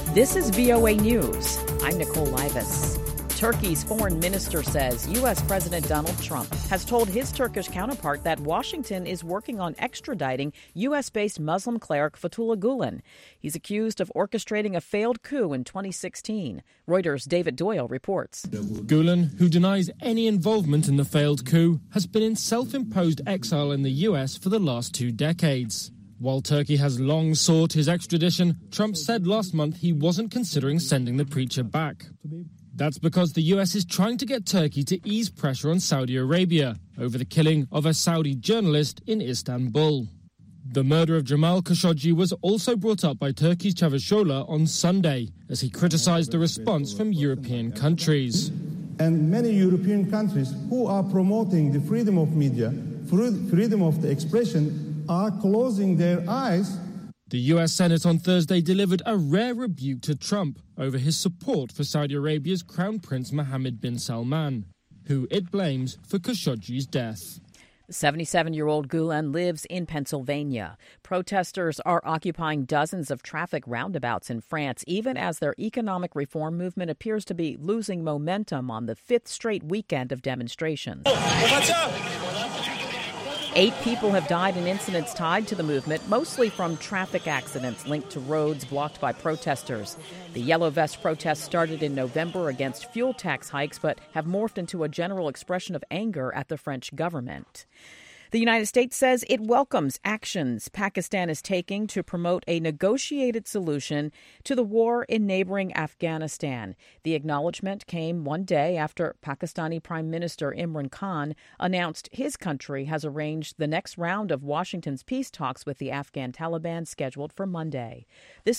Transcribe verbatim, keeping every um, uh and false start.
This is V O A News. I'm Nicole Livas. Turkey's foreign minister says U S. President Donald Trump has told his Turkish counterpart that Washington is working on extraditing U S-based Muslim cleric Fethullah Gulen. He's accused of orchestrating a failed coup in twenty sixteen. Reuters' David Doyle reports. Gulen, who denies any involvement in the failed coup, has been in self-imposed exile in the U S for the last two decades. While Turkey has long sought his extradition, Trump said last month he wasn't considering sending the preacher back. That's because the U S is trying to get Turkey to ease pressure on Saudi Arabia over the killing of a Saudi journalist in Istanbul. The murder of Jamal Khashoggi was also brought up by Turkey's Çavuşoğlu on Sunday as he criticized the response from European countries. And many European countries who are promoting the freedom of media, freedom of the expression, are closing their eyes. The U S Senate on Thursday delivered a rare rebuke to Trump over his support for Saudi Arabia's Crown Prince Mohammed bin Salman, who it blames for Khashoggi's death. The seventy-seven-year-old Gulen lives in Pennsylvania. Protesters are occupying dozens of traffic roundabouts in France, even as their economic reform movement appears to be losing momentum on the fifth straight weekend of demonstrations. Eight people have died in incidents tied to the movement, mostly from traffic accidents linked to roads blocked by protesters. The Yellow Vest protests started in November against fuel tax hikes, but have morphed into a general expression of anger at the French government. The United States says it welcomes actions Pakistan is taking to promote a negotiated solution to the war in neighboring Afghanistan. The acknowledgement came one day after Pakistani Prime Minister Imran Khan announced his country has arranged the next round of Washington's peace talks with the Afghan Taliban scheduled for Monday. This